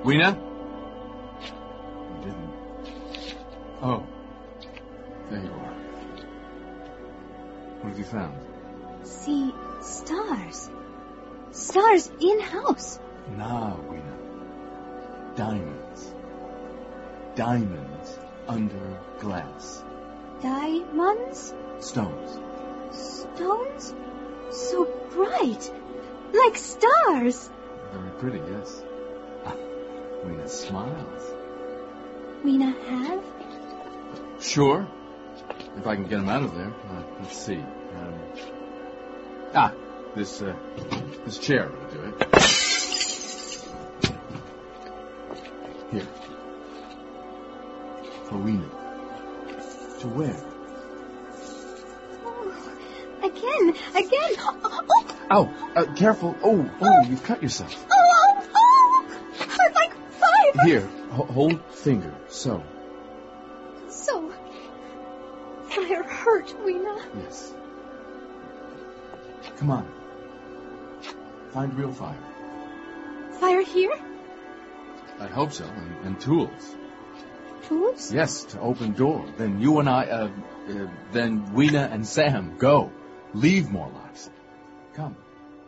Weena? You didn't. Oh. There you are. What have you found? See, stars. Stars in-house. Nah, Weena. Diamonds. Diamonds under glass. Diamonds? Stones. Stones? So bright. Like stars. Very pretty, yes. Weena smiles. Weena have? Sure. If I can get him out of there. Let's see. This chair will do it. Here. For Weena. To wear. Oh, again. Oh, careful. Oh, you've cut yourself. Oh. Like five. Here, hold finger. So. Fire hurt, Weena. Yes. Come on. Find real fire. Fire here? I hope so. And tools. Tools? Yes, to open door. Then you and I, then Weena and Sam, go. Leave more lives. Come.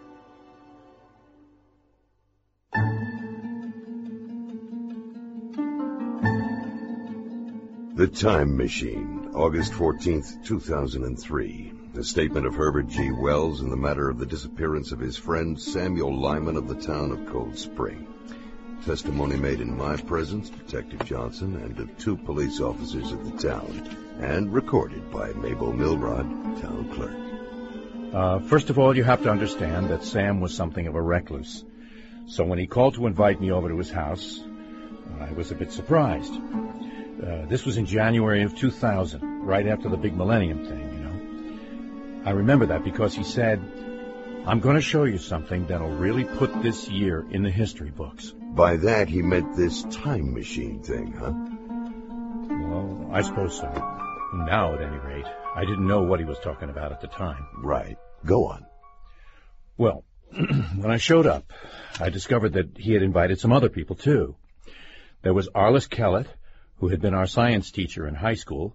The Time Machine, August 14th, 2003. A statement of Herbert G. Wells in the matter of the disappearance of his friend Samuel Lyman of the town of Cold Spring. Testimony made in my presence, Detective Johnson, and of 2 police officers of the town, and recorded by Mabel Milrod, town clerk. First of all, you have to understand that Sam was something of a recluse. So when he called to invite me over to his house, I was a bit surprised. This was in January of 2000, right after the big Millennium thing, you know. I remember that because he said, I'm going to show you something that'll really put this year in the history books. By that, he meant this time machine thing, huh? Well, I suppose so. Now, at any rate. I didn't know what he was talking about at the time. Right. Go on. Well, when I showed up, I discovered that he had invited some other people, too. There was Arliss Kellett, who had been our science teacher in high school,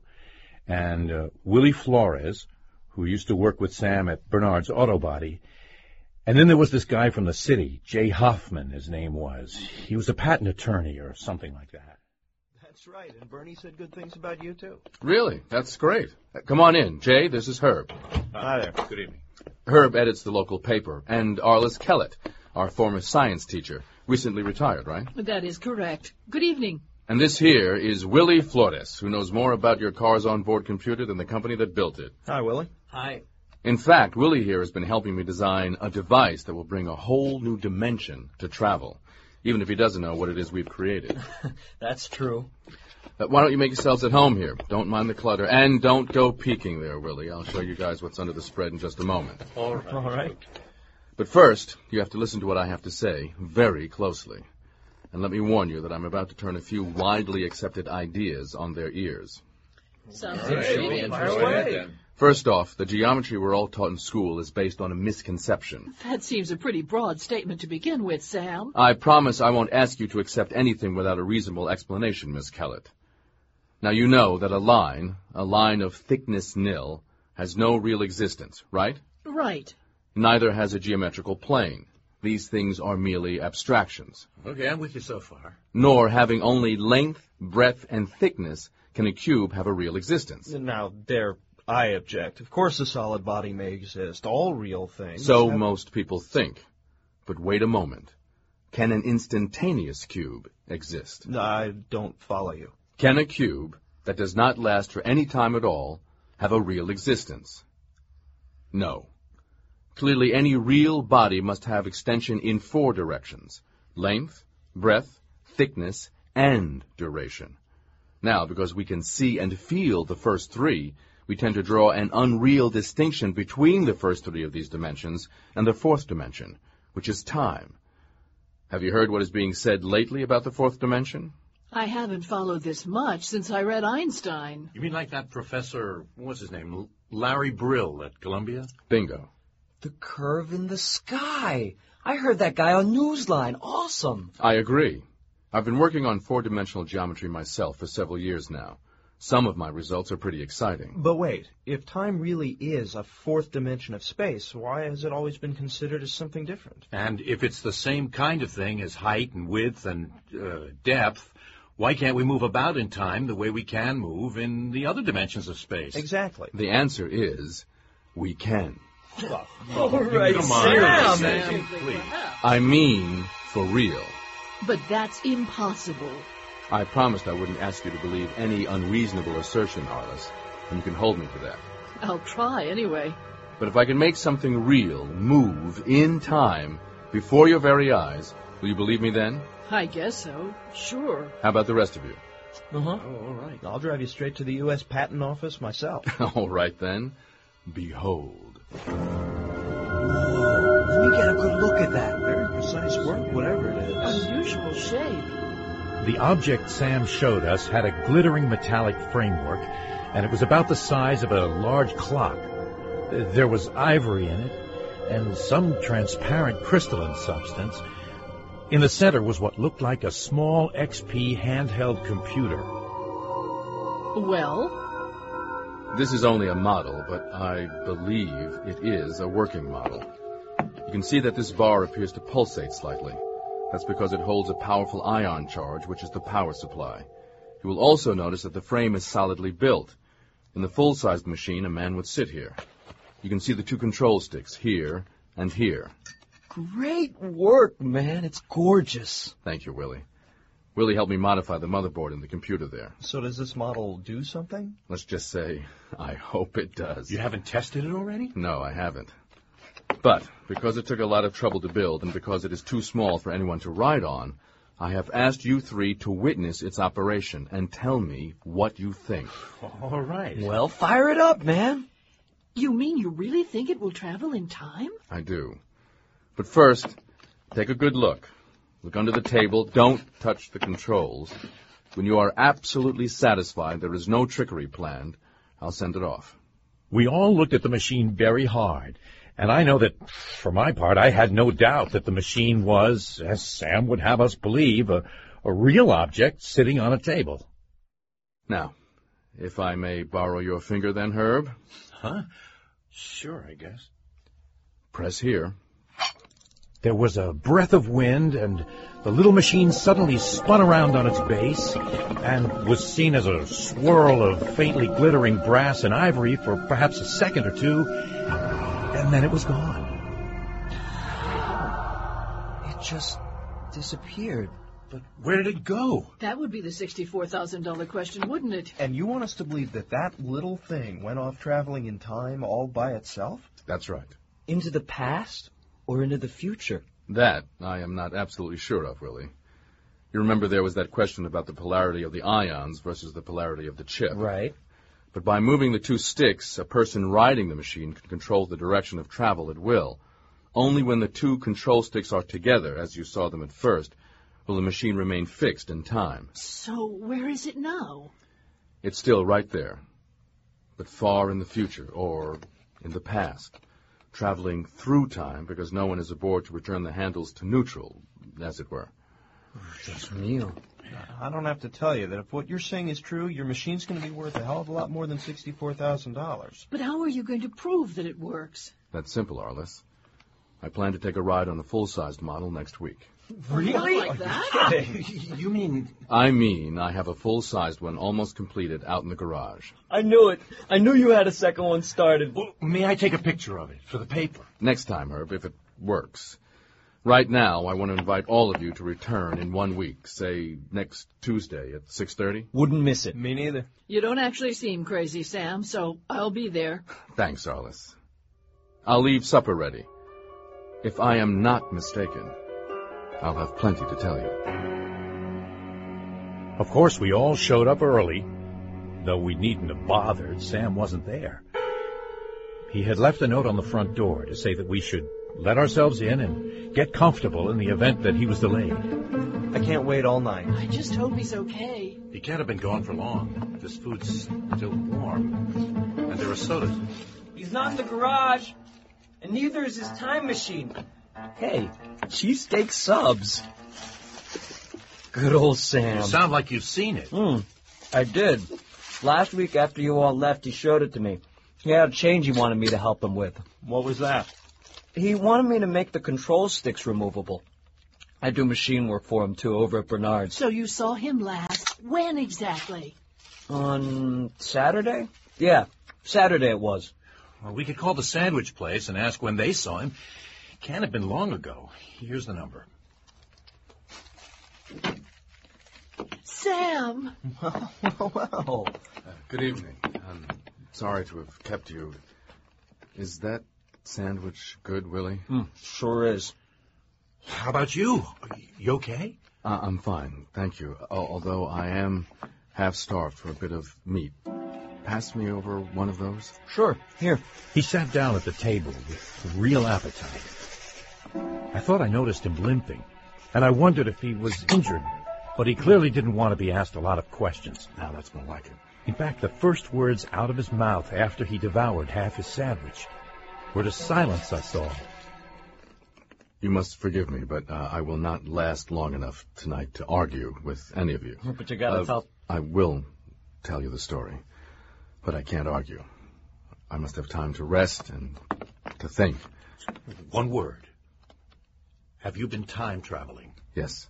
and Willie Flores, who used to work with Sam at Bernard's Auto Body. And then there was this guy from the city, Jay Hoffman, his name was. He was a patent attorney or something like that. That's right, and Bernie said good things about you, too. Really? That's great. Come on in. Jay, this is Herb. Hi there. Good evening. Herb edits the local paper, and Arliss Kellett, our former science teacher, recently retired, right? That is correct. Good evening. And this here is Willie Flores, who knows more about your car's onboard computer than the company that built it. Hi, Willie. Hi. In fact, Willie here has been helping me design a device that will bring a whole new dimension to travel, even if he doesn't know what it is we've created. That's true. Why don't you make yourselves at home here? Don't mind the clutter. And don't go peeking there, Willie. I'll show you guys what's under the spread in just a moment. All right. But first, you have to listen to what I have to say very closely. And let me warn you that I'm about to turn a few widely accepted ideas on their ears. Sounds interesting. First off, the geometry we're all taught in school is based on a misconception. That seems a pretty broad statement to begin with, Sam. I promise I won't ask you to accept anything without a reasonable explanation, Miss Kellett. Now, you know that a line of thickness nil, has no real existence, right? Right. Neither has a geometrical plane. These things are merely abstractions. Okay, I'm with you so far. Nor, having only length, breadth, and thickness, can a cube have a real existence. Now, I object. Of course a solid body may exist. All real things. So most people think. But wait a moment. Can an instantaneous cube exist? I don't follow you. Can a cube that does not last for any time at all have a real existence? No. Clearly, any real body must have extension in 4 directions: length, breadth, thickness, and duration. Now, because we can see and feel the first 3, we tend to draw an unreal distinction between the first 3 of these dimensions and the 4th dimension, which is time. Have you heard what is being said lately about the 4th dimension? I haven't followed this much since I read Einstein. You mean like that professor, what's his name, Larry Brill at Columbia? Bingo. The curve in the sky. I heard that guy on Newsline. Awesome. I agree. I've been working on four-dimensional geometry myself for several years now. Some of my results are pretty exciting. But wait, if time really is a fourth dimension of space, why has it always been considered as something different? And if it's the same kind of thing as height and width and depth, why can't we move about in time the way we can move in the other dimensions of space? Exactly. The answer is, we can. All right, Come on, Sam. please. I mean, for real. But that's impossible. I promised I wouldn't ask you to believe any unreasonable assertion, Arliss, and you can hold me to that. I'll try anyway. But if I can make something real move in time before your very eyes, will you believe me then? I guess so. Sure. How about the rest of you? Uh-huh. Oh, all right. I'll drive you straight to the U.S. Patent Office myself. All right, then. Behold. Let me get a good look at that. Very precise work, whatever it is. Unusual shape. The object Sam showed us had a glittering metallic framework, and it was about the size of a large clock. There was ivory in it, and some transparent crystalline substance. In the center was what looked like a small XP handheld computer. Well? This is only a model, but I believe it is a working model. You can see that this bar appears to pulsate slightly. That's because it holds a powerful ion charge, which is the power supply. You will also notice that the frame is solidly built. In the full-sized machine, a man would sit here. You can see the two control sticks, here and here. Great work, man. It's gorgeous. Thank you, Willie. Willie helped me modify the motherboard in the computer there. So does this model do something? Let's just say, I hope it does. You haven't tested it already? No, I haven't. But because it took a lot of trouble to build and because it is too small for anyone to ride on, I have asked you three to witness its operation and tell me what you think. All right. Well, fire it up, man. You mean you really think it will travel in time? I do. But first, take a good look. Look under the table. Don't touch the controls. When you are absolutely satisfied there is no trickery planned, I'll send it off. We all looked at the machine very hard, and I know that, for my part, I had no doubt that the machine was, as Sam would have us believe, a real object sitting on a table. Now, if I may borrow your finger then, Herb. Huh? Sure, I guess. Press here. There was a breath of wind, and the little machine suddenly spun around on its base and was seen as a swirl of faintly glittering brass and ivory for perhaps a second or two, and then it was gone. It just disappeared. But where did it go? That would be the $64,000 question, wouldn't it? And you want us to believe that that little thing went off traveling in time all by itself? That's right. Into the past or into the future? That I am not absolutely sure of, Willie. You remember there was that question about the polarity of the ions versus the polarity of the chip. Right. But by moving the two sticks, a person riding the machine can control the direction of travel at will. Only when the two control sticks are together, as you saw them at first, will the machine remain fixed in time. So where is it now? It's still right there, but far in the future, or in the past, traveling through time because no one is aboard to return the handles to neutral, as it were. Dios mío. I don't have to tell you that if what you're saying is true, your machine's going to be worth a hell of a lot more than $64,000. But how are you going to prove that it works? That's simple, Arliss. I plan to take a ride on a full-sized model next week. Really? Like that? You mean... I mean, I have a full-sized one almost completed out in the garage. I knew it. I knew you had a second one started. Well, may I take a picture of it for the paper? Next time, Herb, if it works. Right now, I want to invite all of you to return in 1 week, say next Tuesday at 6:30. Wouldn't miss it. Me neither. You don't actually seem crazy, Sam, so I'll be there. Thanks, Arliss. I'll leave supper ready. If I am not mistaken, I'll have plenty to tell you. Of course, we all showed up early, though we needn't have bothered. Sam wasn't there. He had left a note on the front door to say that we should let ourselves in and get comfortable in the event that he was delayed. I can't wait all night. I just hope he's okay. He can't have been gone for long. This food's still warm, and there are sodas. He's not in the garage, and neither is his time machine. Hey, cheesesteak subs. Good old You Sam. sound like you've seen it. I did. Last week after you all left, he showed it to me. He had a change he wanted me to help him with. What was that? He wanted me to make the control sticks removable. I do machine work for him, too, over at Bernard's. So you saw him last. When exactly? On Saturday? Yeah, Saturday it was. Well, we could call the sandwich place and ask when they saw him. It can't have been long ago. Here's the number. Sam! Well. Good evening. I'm sorry to have kept you. Is that sandwich good, Willie? Sure is. How about you? You okay? I'm fine, thank you. Although I am half-starved for a bit of meat. Pass me over one of those? Sure, here. He sat down at the table with real appetite. I thought I noticed him limping, and I wondered if he was injured, but he clearly didn't want to be asked a lot of questions. Now that's more like it. In fact, the first words out of his mouth after he devoured half his sandwich were to silence us all. You must forgive me, but I will not last long enough tonight to argue with any of you. But you gotta tell... I will tell you the story, but I can't argue. I must have time to rest and to think. One word. Have you been time traveling? Yes.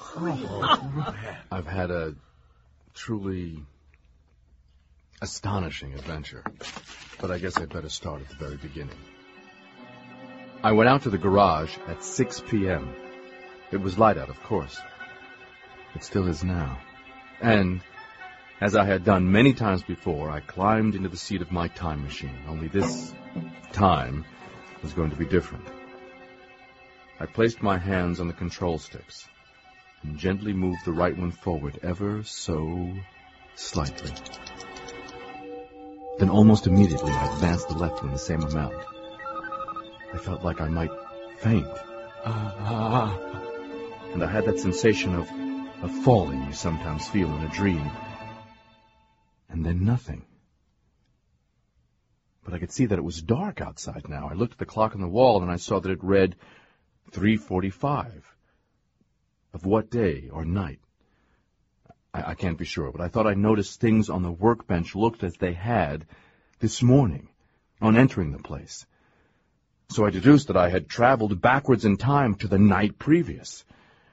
I've had a truly astonishing adventure, but I guess I'd better start at the very beginning. I went out to the garage at 6 p.m. It was light out, of course. It still is now. And, as I had done many times before, I climbed into the seat of my time machine, only this time was going to be different. I placed my hands on the control sticks and gently moved the right one forward ever so slightly. Then almost immediately I advanced the left one the same amount. I felt like I might faint. And I had that sensation of falling you sometimes feel in a dream. And then nothing. But I could see that it was dark outside now. I looked at the clock on the wall and I saw that it read 3:45. Of what day or night? I can't be sure, but I thought I noticed things on the workbench looked as they had this morning on entering the place. So I deduced that I had traveled backwards in time to the night previous.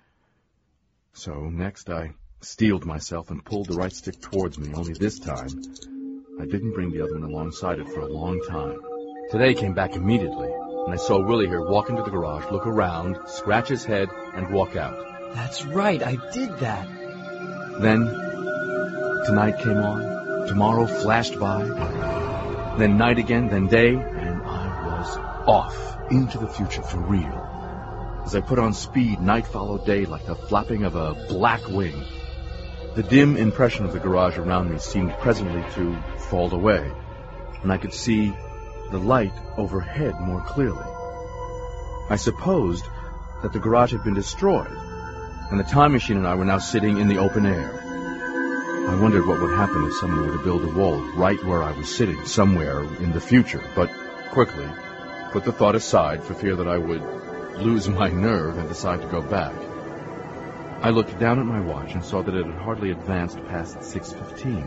So next I steeled myself and pulled the right stick towards me, only this time I didn't bring the other one alongside it for a long time. Today came back immediately, and I saw Willie here walk into the garage, look around, scratch his head, and walk out. That's right, I did that. Then tonight came on, tomorrow flashed by, then night again, then day, and I was off into the future for real. As I put on speed, night followed day like the flapping of a black wing. The dim impression of the garage around me seemed presently to fall away, and I could see the light overhead more clearly. I supposed that the garage had been destroyed, and the time machine and I were now sitting in the open air. I wondered what would happen if someone were to build a wall right where I was sitting, somewhere in the future, but quickly put the thought aside for fear that I would lose my nerve and decide to go back. I looked down at my watch and saw that it had hardly advanced past 6:15.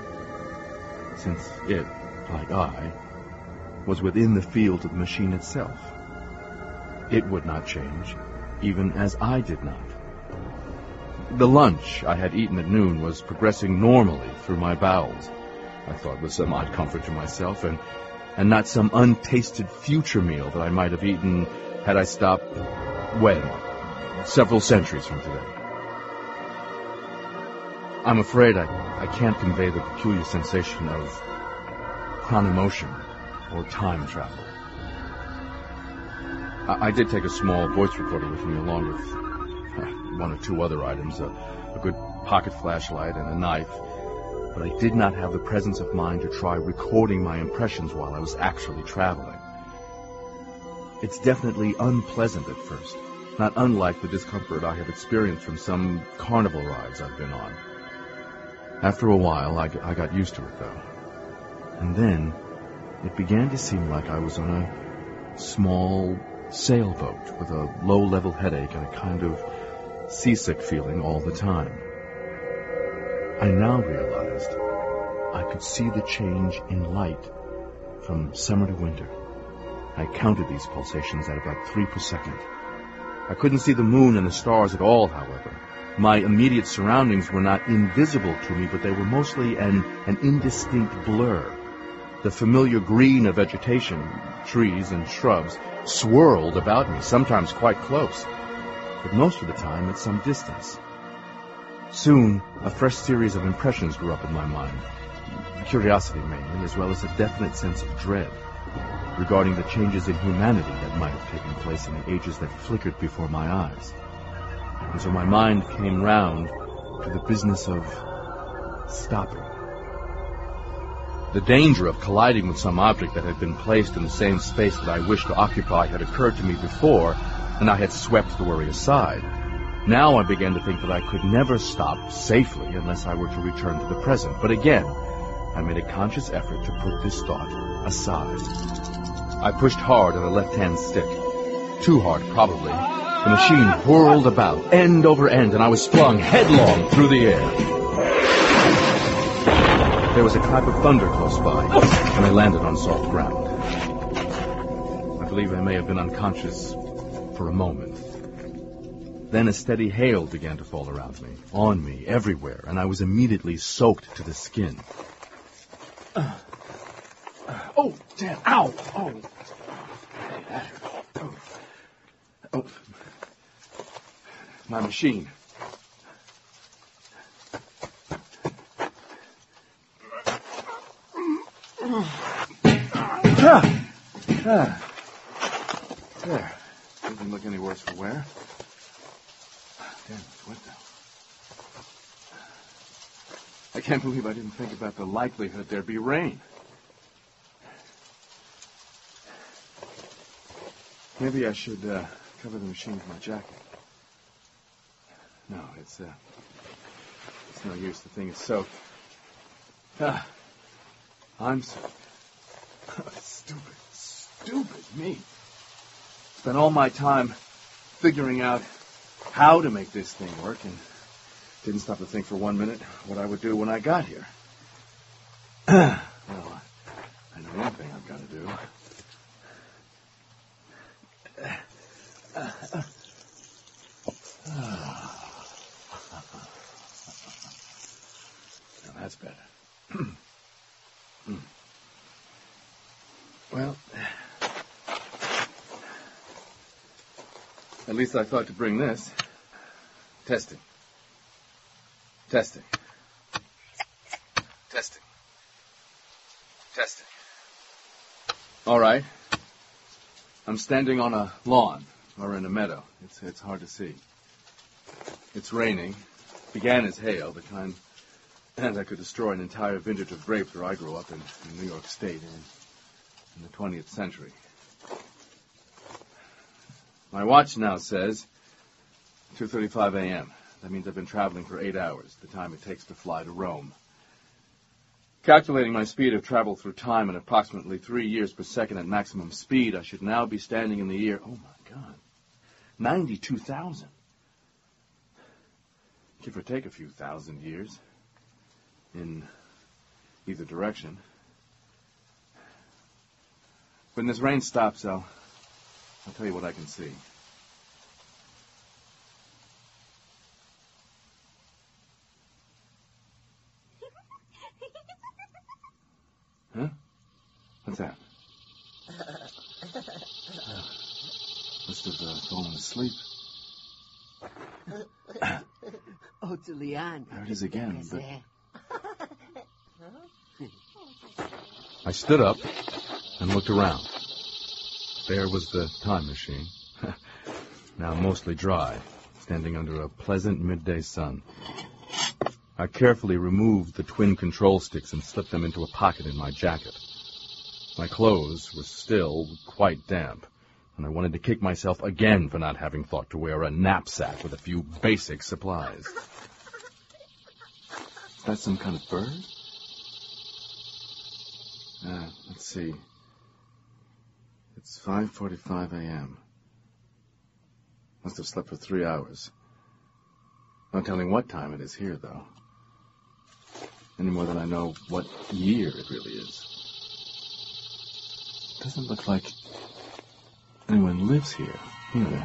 Since it, like I, was within the field of the machine itself. It would not change, even as I did not. The lunch I had eaten at noon was progressing normally through my bowels, I thought with some odd comfort to myself, and not some untasted future meal that I might have eaten had I stopped, when? Several centuries from today. I'm afraid I can't convey the peculiar sensation of chronomotion or time travel. I did take a small voice recorder with me along with one or two other items, a good pocket flashlight and a knife, but I did not have the presence of mind to try recording my impressions while I was actually traveling. It's definitely unpleasant at first, not unlike the discomfort I have experienced from some carnival rides I've been on. After a while, I got used to it, though. And then it began to seem like I was on a small sailboat with a low-level headache and a kind of seasick feeling all the time. I now realized I could see the change in light from summer to winter. I counted these pulsations at about 3 per second. I couldn't see the moon and the stars at all, however. My immediate surroundings were not invisible to me, but they were mostly an indistinct blur. The familiar green of vegetation, trees and shrubs, swirled about me, sometimes quite close, but most of the time at some distance. Soon, a fresh series of impressions grew up in my mind. Curiosity mainly, as well as a definite sense of dread regarding the changes in humanity that might have taken place in the ages that flickered before my eyes. And so my mind came round to the business of stopping. The danger of colliding with some object that had been placed in the same space that I wished to occupy had occurred to me before, and I had swept the worry aside. Now I began to think that I could never stop safely unless I were to return to the present. But again, I made a conscious effort to put this thought aside. I pushed hard on the left-hand stick. Too hard, probably. The machine whirled about, end over end, and I was flung headlong through the air. There was a clap of thunder close by, and I landed on soft ground. I believe I may have been unconscious for a moment. Then a steady hail began to fall around me, on me, everywhere, and I was immediately soaked to the skin. Oh, damn. Ow. Oh. Hey, that hurt. Oh. My machine. There. Doesn't look any worse for wear. Damn, it's wet now. I can't believe I didn't think about the likelihood there'd be rain. Maybe I should cover the machine with my jacket. No, it's no use. The thing is soaked. I'm soaked. Stupid me. Spent all my time figuring out how to make this thing work, and didn't stop to think for 1 minute what I would do when I got here. Well, I know one thing I've got to do. Now that's better. Well, at least I thought to bring this. Testing. All right. I'm standing on a lawn, or in a meadow. It's hard to see. It's raining. Began as hail, the kind that could destroy an entire vintage of grapes where I grew up in New York State in the 20th century. My watch now says 2:35 a.m. That means I've been traveling for 8 hours, the time it takes to fly to Rome. Calculating my speed of travel through time at approximately 3 years per second at maximum speed, I should now be standing in the year, oh my God, 92,000. Give or take a few thousand years in either direction. When this rain stops, I'll tell you what I can see. Huh? What's that? Must have fallen asleep. There it is again, but... I stood up and looked around. There was the time machine, now mostly dry, standing under a pleasant midday sun. I carefully removed the twin control sticks and slipped them into a pocket in my jacket. My clothes were still quite damp, and I wanted to kick myself again for not having thought to wear a knapsack with a few basic supplies. Is that some kind of bird? Let's see. It's 5:45 a.m. Must have slept for 3 hours. No telling what time it is here, though. Any more than I know what year it really is. It doesn't look like anyone lives here, either.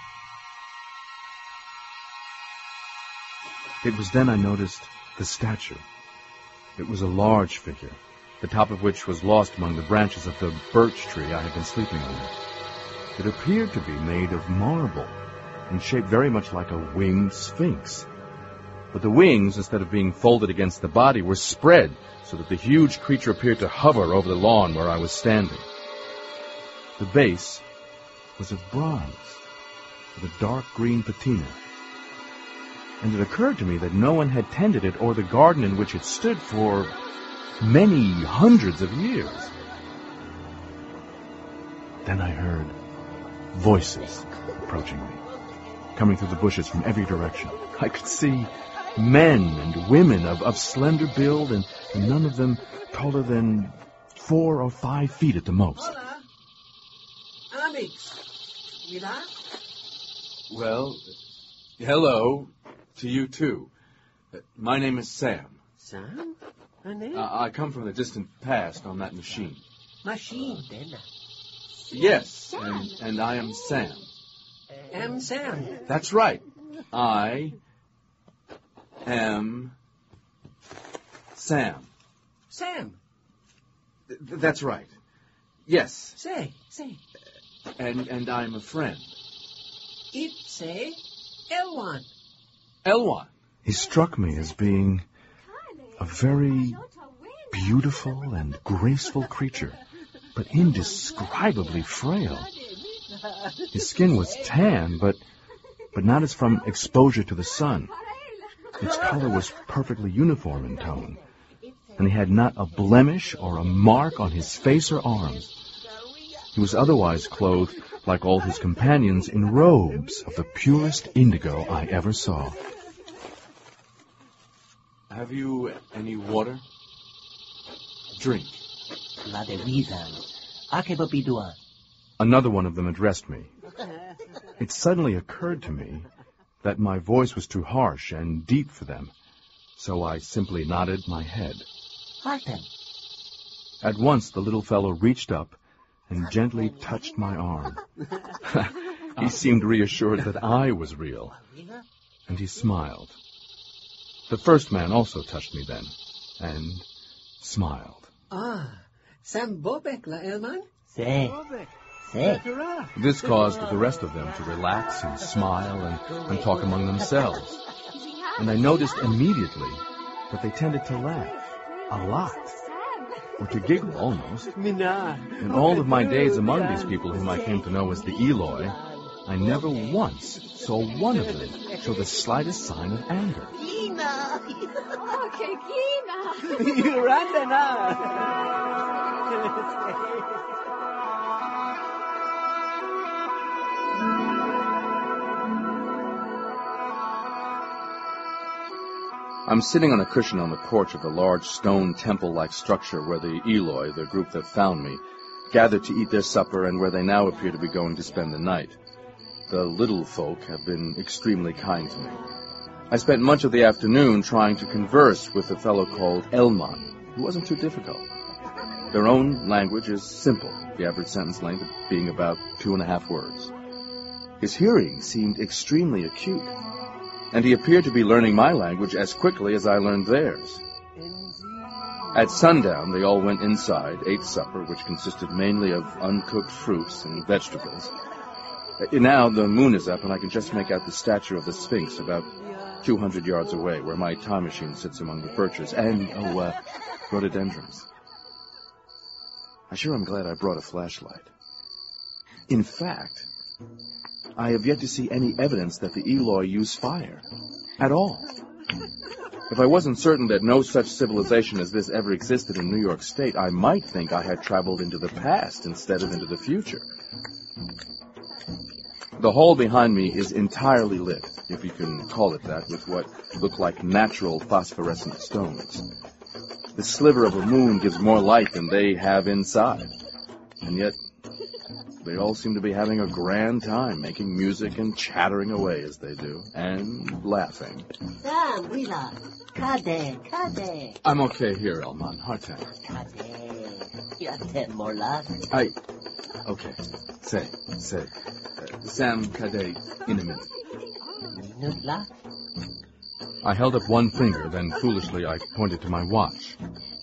It was then I noticed the statue. It was a large figure, the top of which was lost among the branches of the birch tree I had been sleeping under. It appeared to be made of marble, and shaped very much like a winged sphinx. But the wings, instead of being folded against the body, were spread, so that the huge creature appeared to hover over the lawn where I was standing. The base was of bronze, with a dark green patina. And it occurred to me that no one had tended it or the garden in which it stood for many hundreds of years. Then I heard voices approaching me, coming through the bushes from every direction. I could see men and women of slender build, and none of them taller than 4 or 5 feet at the most. Hola. Alex. Mira. Well, hello to you, too. My name is Sam. Sam? Ane? I come from the distant past on that machine. Machine, then. Yes, and I am Sam. Am Sam. That's right. I am Sam. Sam. That's right. Yes. Say. And I'm a friend. It's Elwan. Elwan. He struck me as being a very beautiful and graceful creature, but indescribably frail. His skin was tan, but not as from exposure to the sun. Its color was perfectly uniform in tone, and he had not a blemish or a mark on his face or arms. He was otherwise clothed, like all his companions, in robes of the purest indigo I ever saw. Have you any water? Drink. La de vida. Ake bapidua. Another one of them addressed me. It suddenly occurred to me that my voice was too harsh and deep for them, so I simply nodded my head. Martin. At once the little fellow reached up and gently touched my arm. He seemed reassured that I was real, and he smiled. The first man also touched me then, and smiled. Sam Bobek, la Elman? Say. This caused the rest of them to relax and smile and talk among themselves. And I noticed immediately that they tended to laugh a lot, or to giggle almost. In all of my days among these people whom I came to know as the Eloi, I never once saw one of them show the slightest sign of anger. I'm sitting on a cushion on the porch of the large stone temple-like structure where the Eloi, the group that found me, gathered to eat their supper and where they now appear to be going to spend the night. The little folk have been extremely kind to me. I spent much of the afternoon trying to converse with a fellow called Elman, who wasn't too difficult. Their own language is simple, the average sentence length being about 2.5 words. His hearing seemed extremely acute, and he appeared to be learning my language as quickly as I learned theirs. At sundown, they all went inside, ate supper, which consisted mainly of uncooked fruits and vegetables. Now the moon is up, and I can just make out the statue of the Sphinx about 200 yards away, where my time machine sits among the birches and, rhododendrons. I sure am glad I brought a flashlight. In fact, I have yet to see any evidence that the Eloi use fire. At all. If I wasn't certain that no such civilization as this ever existed in New York State, I might think I had traveled into the past instead of into the future. The hall behind me is entirely lit, if you can call it that, with what look like natural phosphorescent stones. The sliver of a moon gives more light than they have inside. And yet, They all seem to be having a grand time, making music and chattering away as they do, and laughing. Sam, Willa. Kade. I'm okay here, Elman. Hartan. Kade. Yate mola. Okay. Say. Sam Kade in a minute. Nutla. I held up one finger, then foolishly I pointed to my watch.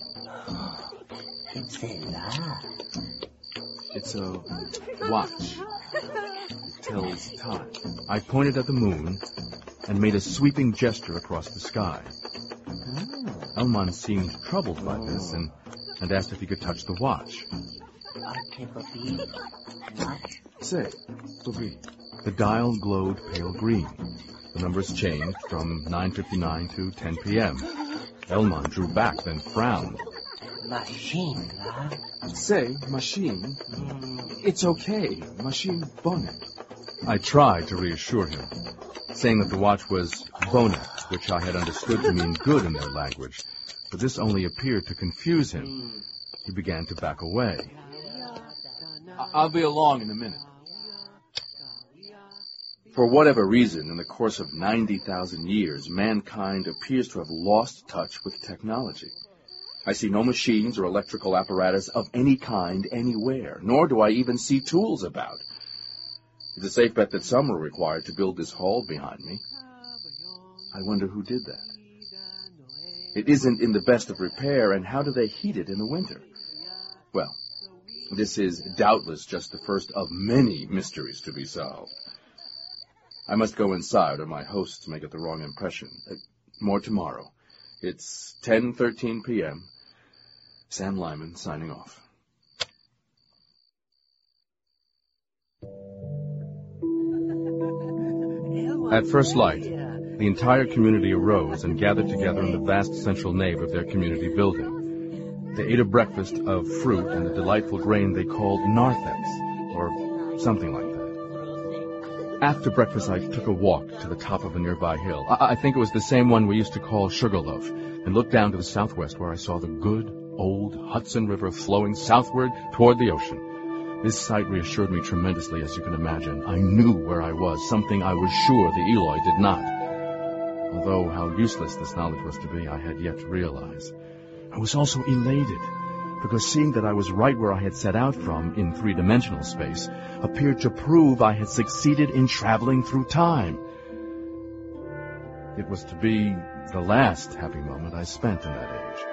It's a watch. It tells time. I pointed at the moon and made a sweeping gesture across the sky. Elman seemed troubled by this and asked if he could touch the watch. Say, Bobby. The dial glowed pale green. The numbers changed from 9:59 to 10 p.m. Elman drew back, then frowned. Machine, Say, machine. It's okay. Machine bonnet. I tried to reassure him, saying that the watch was bonnet, which I had understood to mean good in their language, but this only appeared to confuse him. He began to back away. I'll be along in a minute. For whatever reason, in the course of 90,000 years, mankind appears to have lost touch with technology. I see no machines or electrical apparatus of any kind anywhere, nor do I even see tools about. It's a safe bet that some were required to build this hall behind me. I wonder who did that. It isn't in the best of repair, and how do they heat it in the winter? Well, this is doubtless just the first of many mysteries to be solved. I must go inside, or my hosts may get the wrong impression. More tomorrow. It's 10:13 p.m. Sam Lyman signing off. At first light, the entire community arose and gathered together in the vast central nave of their community building. They ate a breakfast of fruit and a delightful grain they called narthex, or something like that. After breakfast, I took a walk to the top of a nearby hill. I think it was the same one we used to call Sugarloaf, and looked down to the southwest where I saw the good, old Hudson River flowing southward toward the ocean. This sight reassured me tremendously, as you can imagine. I knew where I was, something I was sure the Eloy did not. Although how useless this knowledge was to be, I had yet to realize. I was also elated, because seeing that I was right where I had set out from in three-dimensional space appeared to prove I had succeeded in traveling through time. It was to be the last happy moment I spent in that age.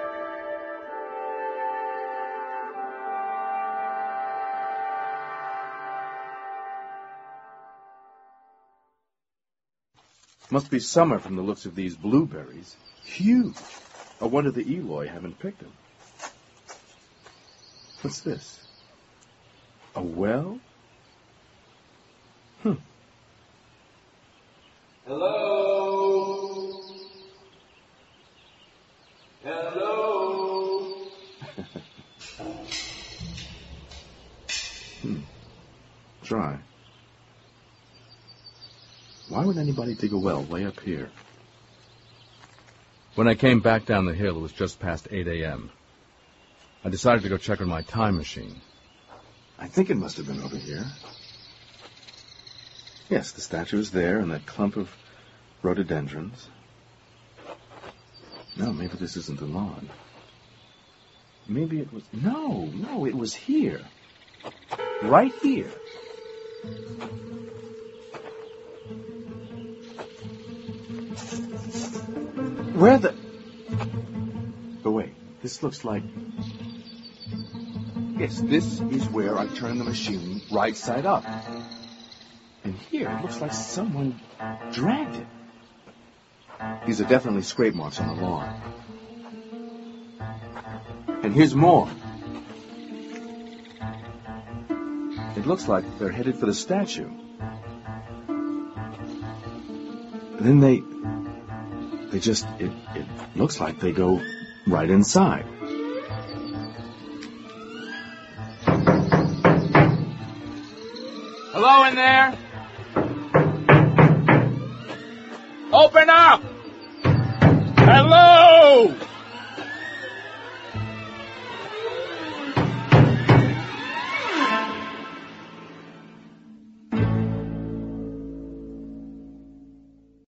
Must be summer from the looks of these blueberries. Huge. I wonder the Eloy haven't picked them. What's this? A well? Hello? Hello? Try. Why would anybody dig a well way up here? When I came back down the hill, it was just past 8 a.m. I decided to go check on my time machine. I think it must have been over here. Yes, the statue is there in that clump of rhododendrons. No, maybe this isn't the lawn. Maybe it was... No, it was here. Right here. Where the... Oh, wait. This looks like... Yes, this is where I turn the machine right side up. And here, it looks like someone dragged it. These are definitely scrape marks on the lawn. And here's more. It looks like they're headed for the statue. And then they just, it looks like they go right inside. Hello in there? Open up!